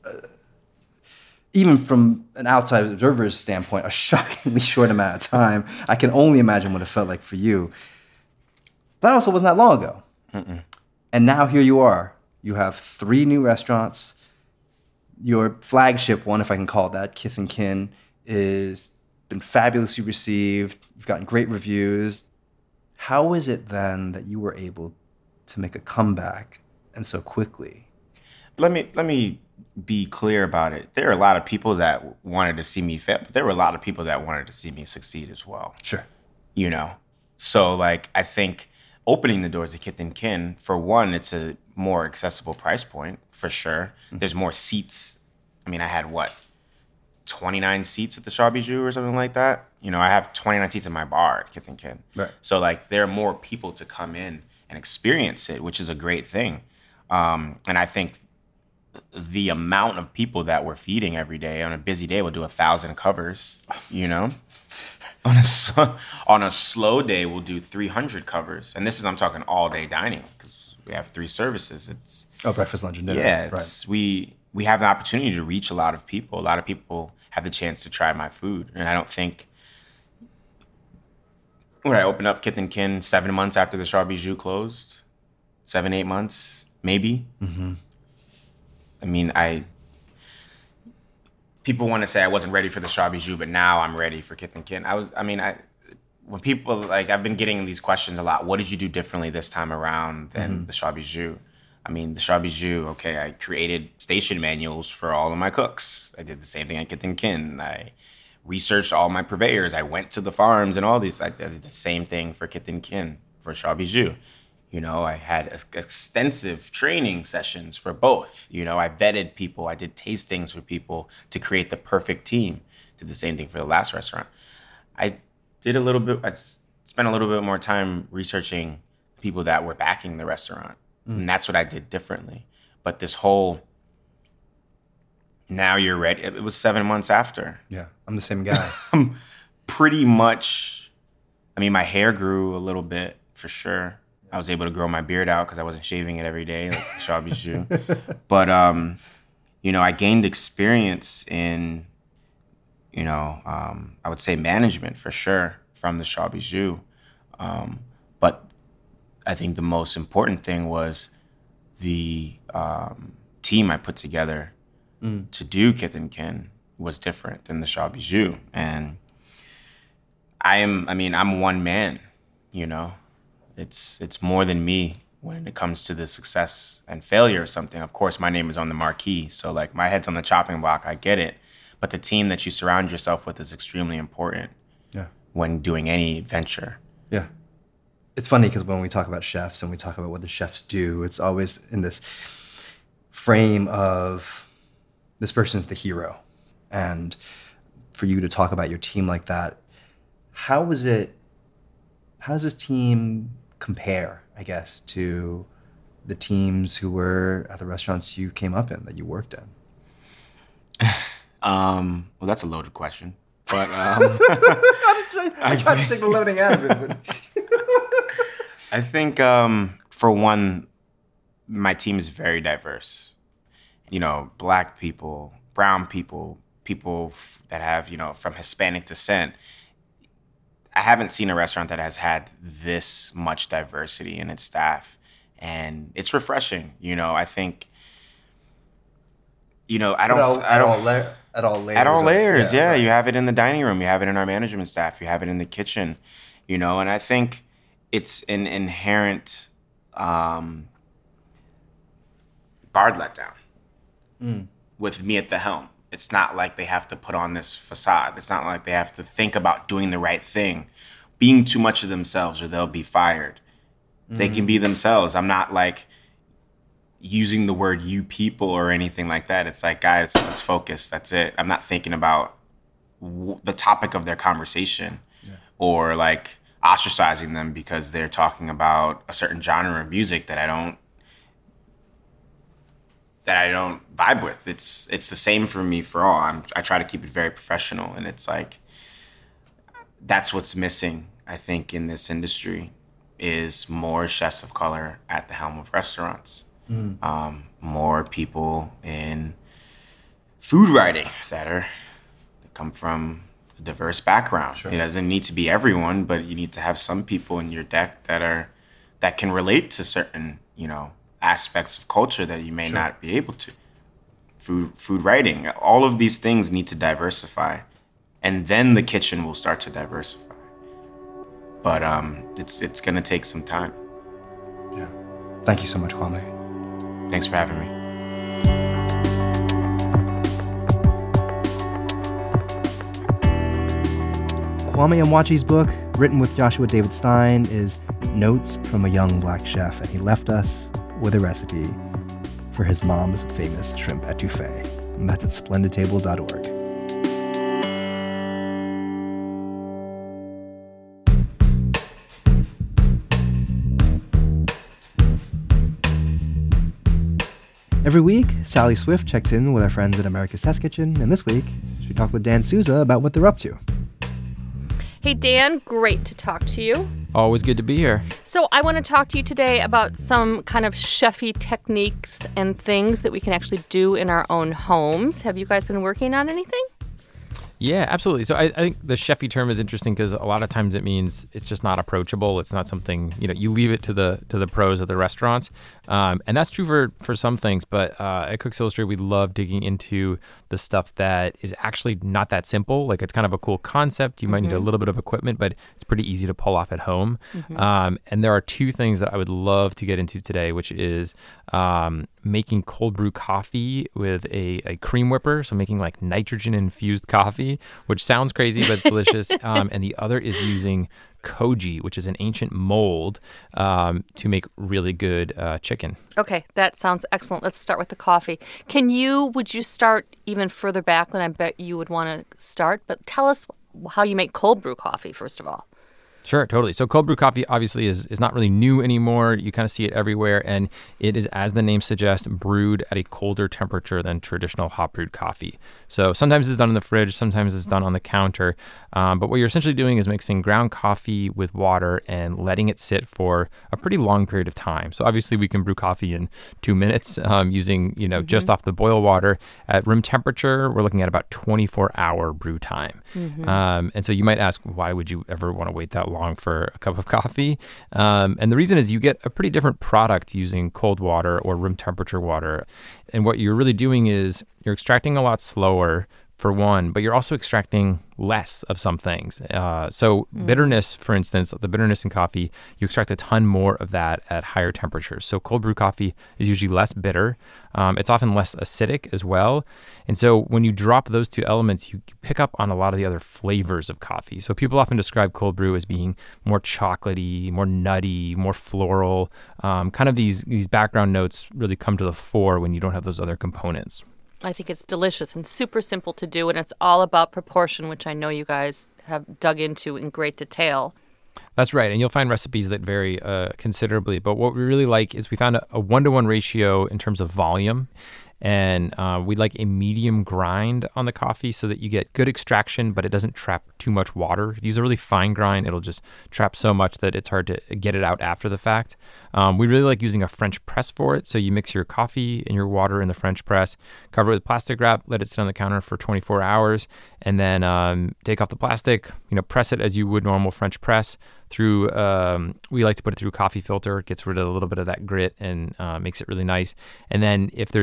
even from an outside observer's standpoint, a shockingly short amount of time. I can only imagine what it felt like for you. That also wasn't that long ago. Mm-mm. And now here you are. You have three new restaurants. Your flagship one, if I can call it that, Kith and Kin, is been fabulously received. You've gotten great reviews. How is it then that you were able to make a comeback and so quickly? Let me let me be clear about it. There are a lot of people that wanted to see me fail, but there were a lot of people that wanted to see me succeed as well. Sure. You know? So, like, I think opening the doors to Kith and Kin, for one, it's a more accessible price point, for sure. Mm-hmm. There's more seats. I mean, I had, what, twenty-nine seats at the Shaw Bijou or something like that? You know, I have twenty-nine seats in my bar at Kith and Kin. Right. So, like, there are more people to come in and experience it, which is a great thing. Um, and I think the amount of people that we're feeding every day on a busy day, we'll do a thousand covers, you know? on a on a slow day, we'll do three hundred covers. And this is, I'm talking all day dining, because we have three services. It's Oh, breakfast, lunch, and dinner. Yeah, it's, right. we we have the opportunity to reach a lot of people. A lot of people have the chance to try my food. And I don't think, when I opened up Kith and Kin seven months after the Shaw Bijou closed, seven, eight months, maybe. Mm-hmm. I mean, I, people want to say I wasn't ready for the Shaw Bijou, but now I'm ready for Kith and Kin. I was, I mean, I, when people, like, I've been getting these questions a lot. What did you do differently this time around than mm-hmm. the Shaw Bijou? I mean, the Shaw Bijou, okay, I created station manuals for all of my cooks. I did the same thing at Kith and Kin. I researched all my purveyors. I went to the farms and all these. I did the same thing for Kith and Kin, for Shaw Bijou. You know, I had extensive training sessions for both. You know, I vetted people. I did tastings for people to create the perfect team. Did the same thing for the last restaurant. I did a little bit, I spent a little bit more time researching people that were backing the restaurant. Mm. And that's what I did differently. But this whole, now you're ready, it was seven months after. Yeah, I'm the same guy. I'm pretty much, I mean, my hair grew a little bit, for sure. I was able to grow my beard out because I wasn't shaving it every day, like the Shaw Bijou. But, um, you know, I gained experience in, you know, um, I would say management for sure from the Shaw Bijou. Um, but I think the most important thing was the um, team I put together mm. to do Kith and Kin was different than the Shaw Bijou. And I am, I mean, I'm one man, you know. It's it's more than me when it comes to the success and failure of something. Of course, my name is on the marquee, so like my head's on the chopping block. I get it, but the team that you surround yourself with is extremely important. Yeah. When doing any venture. Yeah. It's funny because when we talk about chefs and we talk about what the chefs do, it's always in this frame of this person's the hero, and for you to talk about your team like that, how was it? How does this team compare, I guess, to the teams who were at the restaurants you came up in, that you worked in? um, well, that's a loaded question. But um, I tried to take the loading out of it. But I think, um, for one, my team is very diverse. You know, Black people, brown people, people that have, you know, from Hispanic descent. I haven't seen a restaurant that has had this much diversity in its staff, and it's refreshing. You know, I think, you know, I don't, all, I don't, all, At all layers. At all of- layers, yeah. right. You have it in the dining room. You have it in our management staff. You have it in the kitchen, you know. And I think it's an inherent um, guard letdown mm. with me at the helm. It's not like they have to put on this facade. It's not like they have to think about doing the right thing, being too much of themselves, or they'll be fired. Mm. They can be themselves. I'm not like using the word you people or anything like that. It's like, guys, let's focus. That's it. I'm not thinking about w- the topic of their conversation yeah. or like ostracizing them because they're talking about a certain genre of music that I don't that I don't vibe with. It's it's the same for me for all. I'm, I try to keep it very professional, and it's like that's what's missing, I think, in this industry is more chefs of color at the helm of restaurants. Mm. Um, more people in food writing that are that come from a diverse background. Sure. It doesn't need to be everyone, but you need to have some people in your deck that are that can relate to certain, you know, aspects of culture that you may sure. not be able to. Food food writing, all of these things need to diversify, and then the kitchen will start to diversify. But um, it's it's gonna take some time. Yeah. Thank you so much, Kwame. Thanks for having me. Kwame Onwuachi's book, written with Joshua David Stein, is Notes from a Young Black Chef, and he left us with a recipe for his mom's famous shrimp etouffee. And that's at splendid table dot org. Every week, Sally Swift checks in with our friends at America's Test Kitchen, and this week, she talked with Dan Souza about what they're up to. Hey, Dan, great to talk to you. Always good to be here. So I want to talk to you today about some kind of chefy techniques and things that we can actually do in our own homes. Have you guys been working on anything? Yeah, absolutely. So I, I think the chefy term is interesting because a lot of times it means it's just not approachable. It's not something, you know, you leave it to the to the pros of the restaurants. Um, and that's true for, for some things. But uh, at Cooks Illustrated, we love digging into the stuff that is actually not that simple. Like it's kind of a cool concept. You might mm-hmm. need a little bit of equipment, but it's pretty easy to pull off at home. Mm-hmm. Um, and there are two things that I would love to get into today, which is um, making cold brew coffee with a, a cream whipper. So making like nitrogen infused coffee, which sounds crazy, but it's delicious. Um, and the other is using koji, which is an ancient mold, um, to make really good uh, chicken. Okay, that sounds excellent. Let's start with the coffee. Can you, would you start even further back than I bet you would want to start? But tell us how you make cold brew coffee, first of all. Sure, totally. So cold brew coffee obviously is, is not really new anymore. You kind of see it everywhere, and it is, as the name suggests, brewed at a colder temperature than traditional hot brewed coffee. So sometimes it's done in the fridge, sometimes it's done on the counter. Um, but what you're essentially doing is mixing ground coffee with water and letting it sit for a pretty long period of time. So obviously we can brew coffee in two minutes um, using, you know, mm-hmm. just off the boil water. At room temperature, we're looking at about twenty-four hour brew time. Mm-hmm. Um, and so you might ask, why would you ever want to wait that long for a cup of coffee? Um, and the reason is you get a pretty different product using cold water or room temperature water. And what you're really doing is you're extracting a lot slower, for one, but you're also extracting less of some things. Uh, so mm. bitterness, for instance, the bitterness in coffee, you extract a ton more of that at higher temperatures. So cold brew coffee is usually less bitter. Um, it's often less acidic as well. And so when you drop those two elements, you pick up on a lot of the other flavors of coffee. So people often describe cold brew as being more chocolatey, more nutty, more floral. Um, kind of these, these background notes really come to the fore when you don't have those other components. I think it's delicious and super simple to do, and it's all about proportion, which I know you guys have dug into in great detail. That's right, and you'll find recipes that vary uh, considerably. But what we really like is we found a, a one-to-one ratio in terms of volume. And uh, we like a medium grind on the coffee so that you get good extraction, but it doesn't trap too much water. If you use a really fine grind, it'll just trap so much that it's hard to get it out after the fact. Um, we really like using a French press for it. So you mix your coffee and your water in the French press, cover it with plastic wrap, let it sit on the counter for twenty-four hours, and then um, take off the plastic, you know, press it as you would normal French press through, um, we like to put it through a coffee filter. It gets rid of a little bit of that grit and uh, makes it really nice. And then if there's still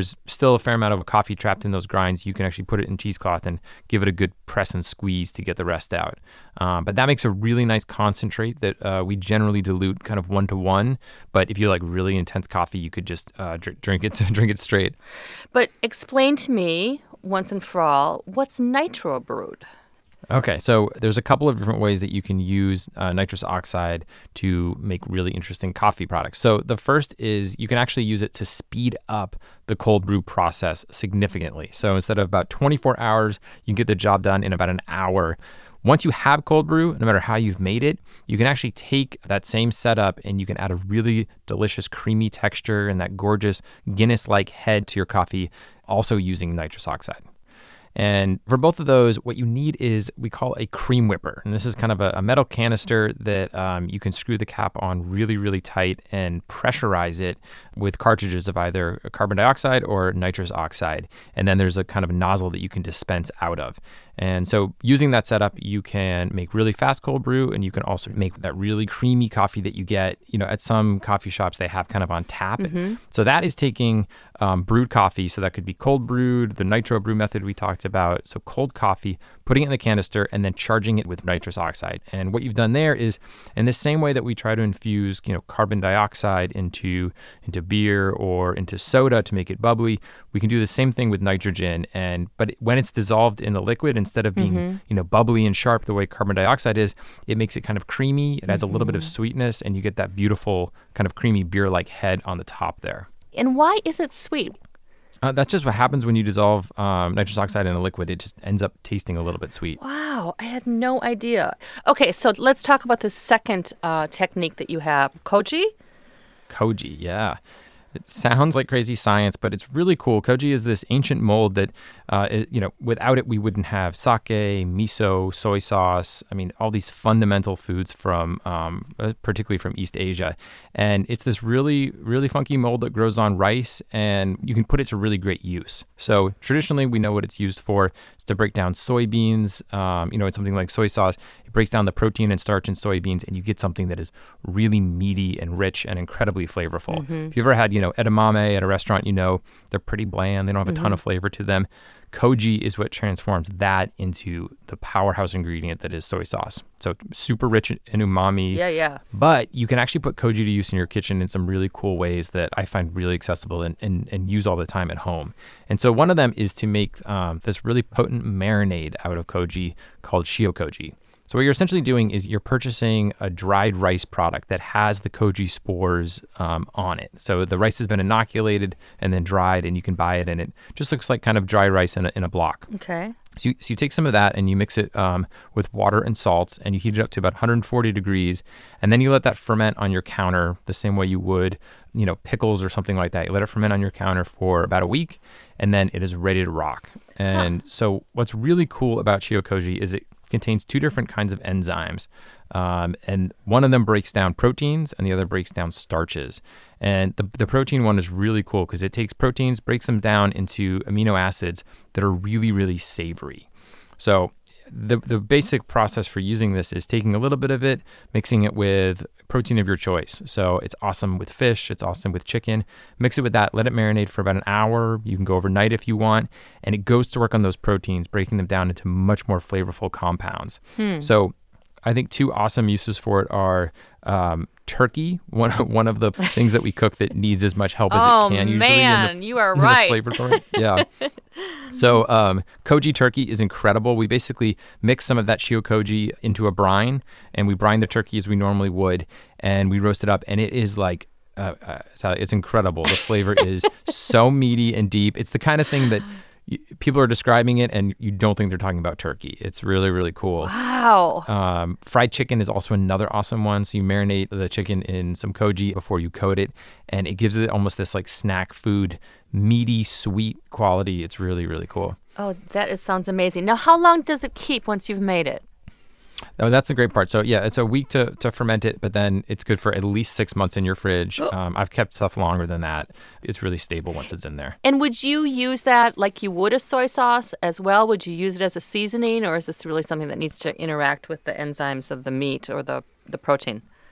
still a fair amount of coffee trapped in those grinds, you can actually put it in cheesecloth and give it a good press and squeeze to get the rest out. Um, but that makes a really nice concentrate that uh, we generally dilute kind of one to one. But if you like really intense coffee, you could just uh, drink, drink it drink it straight. But explain to me once and for all, what's nitro brewed? Okay, so there's a couple of different ways that you can use uh, nitrous oxide to make really interesting coffee products. So the first is you can actually use it to speed up the cold brew process significantly. So instead of about twenty-four hours, you can get the job done in about an hour. Once you have cold brew, no matter how you've made it, you can actually take that same setup and you can add a really delicious creamy texture and that gorgeous Guinness-like head to your coffee, also using nitrous oxide. And for both of those, what you need is we call a cream whipper. And this is kind of a, a metal canister that um, you can screw the cap on really, really tight and pressurize it with cartridges of either carbon dioxide or nitrous oxide. And then there's a kind of nozzle that you can dispense out of. And so using that setup, you can make really fast cold brew, and you can also make that really creamy coffee that you get, you know, at some coffee shops they have kind of on tap. Mm-hmm. So that is taking um, brewed coffee. So that could be cold brewed, the nitro brew method we talked about. So cold coffee, putting it in the canister and then charging it with nitrous oxide. And what you've done there is, in the same way that we try to infuse, you know, carbon dioxide into into beer or into soda to make it bubbly, we can do the same thing with nitrogen. And but when it's dissolved in the liquid, instead of being, mm-hmm. you know, bubbly and sharp the way carbon dioxide is, it makes it kind of creamy. It adds mm-hmm. a little bit of sweetness, and you get that beautiful kind of creamy beer-like head on the top there. And why is it sweet? Uh, that's just what happens when you dissolve um, nitrous oxide in a liquid. It just ends up tasting a little bit sweet. Wow, I had no idea. Okay, so let's talk about the second uh, technique that you have, koji? Koji, yeah. It sounds like crazy science, but it's really cool. Koji is this ancient mold that, uh, it, you know, without it, we wouldn't have sake, miso, soy sauce. I mean, all these fundamental foods from, um, particularly from East Asia. And it's this really, really funky mold that grows on rice, and you can put it to really great use. So traditionally, we know what it's used for. It's to break down soybeans. Um, you know, it's something like soy sauce. It breaks down the protein and starch in soybeans, and you get something that is really meaty and rich and incredibly flavorful. Mm-hmm. If you've ever had, you know, edamame at a restaurant, you know, they're pretty bland. They don't have a mm-hmm. ton of flavor to them. Koji is what transforms that into the powerhouse ingredient that is soy sauce. So super rich in umami. Yeah, yeah. But you can actually put koji to use in your kitchen in some really cool ways that I find really accessible and, and, and use all the time at home. And so one of them is to make um, this really potent marinade out of koji called shio-koji. So what you're essentially doing is you're purchasing a dried rice product that has the koji spores um, on it. So the rice has been inoculated and then dried, and you can buy it, and it just looks like kind of dry rice in a, in a block. Okay. So you, so you take some of that and you mix it um, with water and salt, and you heat it up to about one hundred forty degrees, and then you let that ferment on your counter the same way you would, you know, pickles or something like that. You let it ferment on your counter for about a week, and then it is ready to rock. And huh. so what's really cool about shio-koji is it contains two different kinds of enzymes. Um, and one of them breaks down proteins and the other breaks down starches. And the, the protein one is really cool because it takes proteins, breaks them down into amino acids that are really, really savory. So the the basic process for using this is taking a little bit of it, mixing it with protein of your choice. So it's awesome with fish, it's awesome with chicken. Mix it with that, let it marinate for about an hour. You can go overnight if you want, and it goes to work on those proteins, breaking them down into much more flavorful compounds. Hmm. So I think two awesome uses for it are um, turkey, one one of the things that we cook that needs as much help as oh, it can usually. Man, in the, you are in right. The flavor yeah. So um, koji turkey is incredible. We basically mix some of that shio-koji into a brine, and we brine the turkey as we normally would, and we roast it up, and it is like, uh, uh, it's incredible. The flavor is so meaty and deep. It's the kind of thing that you, people are describing it, and you don't think they're talking about turkey. It's really, really cool. Wow. Um, fried chicken is also another awesome one. So you marinate the chicken in some koji before you coat it, and it gives it almost this like snack food, meaty, sweet quality. It's really, really cool. Oh, that is, sounds amazing. Now, how long does it keep once you've made it? Oh, that's the great part. So yeah, it's a week to, to ferment it, but then it's good for at least six months in your fridge. Um, I've kept stuff longer than that. It's really stable once it's in there. And would you use that like you would a soy sauce as well? Would you use it as a seasoning, or is this really something that needs to interact with the enzymes of the meat or the, the protein?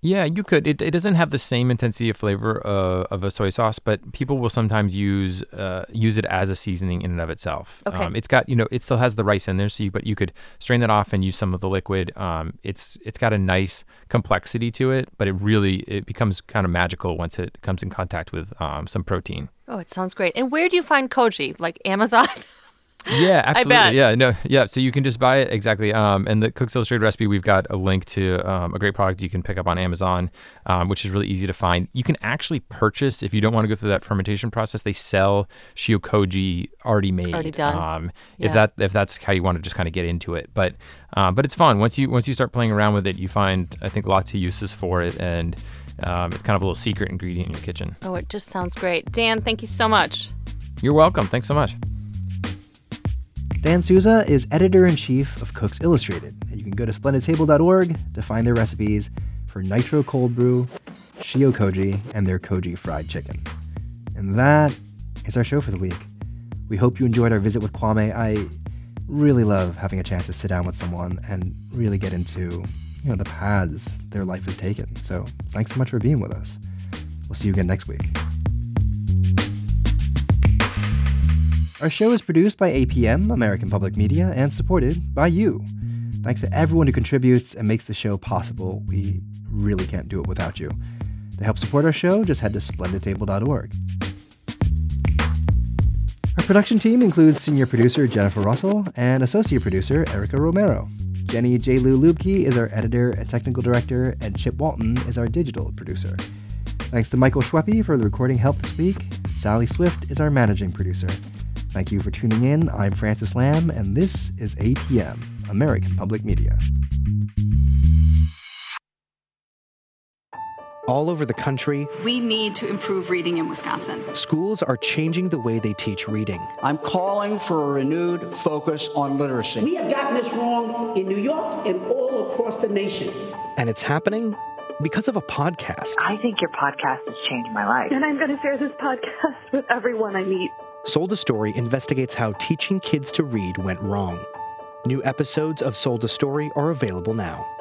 Yeah, you could. It, it doesn't have the same intensity of flavor uh, of a soy sauce, but people will sometimes use uh, use it as a seasoning in and of itself. Okay. Um, it's got, you know, it still has the rice in there, so you, but you could strain that off and use some of the liquid. Um, it's it's got a nice complexity to it, but it really it becomes kind of magical once it comes in contact with um, some protein. Oh, it sounds great. And where do you find koji? Like Amazon? Yeah, absolutely. bet. Yeah, no, yeah. So you can just buy it exactly. Um, and the Cook's Illustrated recipe, we've got a link to um, a great product you can pick up on Amazon, um, which is really easy to find. You can actually purchase, if you don't want to go through that fermentation process, they sell shiokoji already made. Already done. Um, Yeah. if that if that's how you want to just kind of get into it, but um, but it's fun once you once you start playing around with it. You find, I think, lots of uses for it, and um, it's kind of a little secret ingredient in your kitchen. Oh, it just sounds great. Dan, thank you so much. You're welcome. Thanks so much. Dan Souza is editor-in-chief of Cooks Illustrated, and you can go to splendid table dot org to find their recipes for nitro cold brew, shiokoji, and their koji fried chicken. And that is our show for the week. We hope you enjoyed our visit with Kwame. I really love having a chance to sit down with someone and really get into, you know, the paths their life has taken. So thanks so much for being with us. We'll see you again next week. Our show is produced by A P M, American Public Media, and supported by you. Thanks to everyone who contributes and makes the show possible. We really can't do it without you. To help support our show, just head to splendid table dot org. Our production team includes senior producer Jennifer Russell and associate producer Erica Romero. Jenny J. Lou Lubke is our editor and technical director, and Chip Walton is our digital producer. Thanks to Michael Schweppe for the recording help this week. Sally Swift is our managing producer. Thank you for tuning in. I'm Francis Lamb, and this is A P M, American Public Media. All over the country, we need to improve reading in Wisconsin. Schools are changing the way they teach reading. I'm calling for a renewed focus on literacy. We have gotten this wrong in New York and all across the nation. And it's happening because of a podcast. I think your podcast has changed my life. And I'm going to share this podcast with everyone I meet. Sold a Story investigates how teaching kids to read went wrong. New episodes of Sold a Story are available now.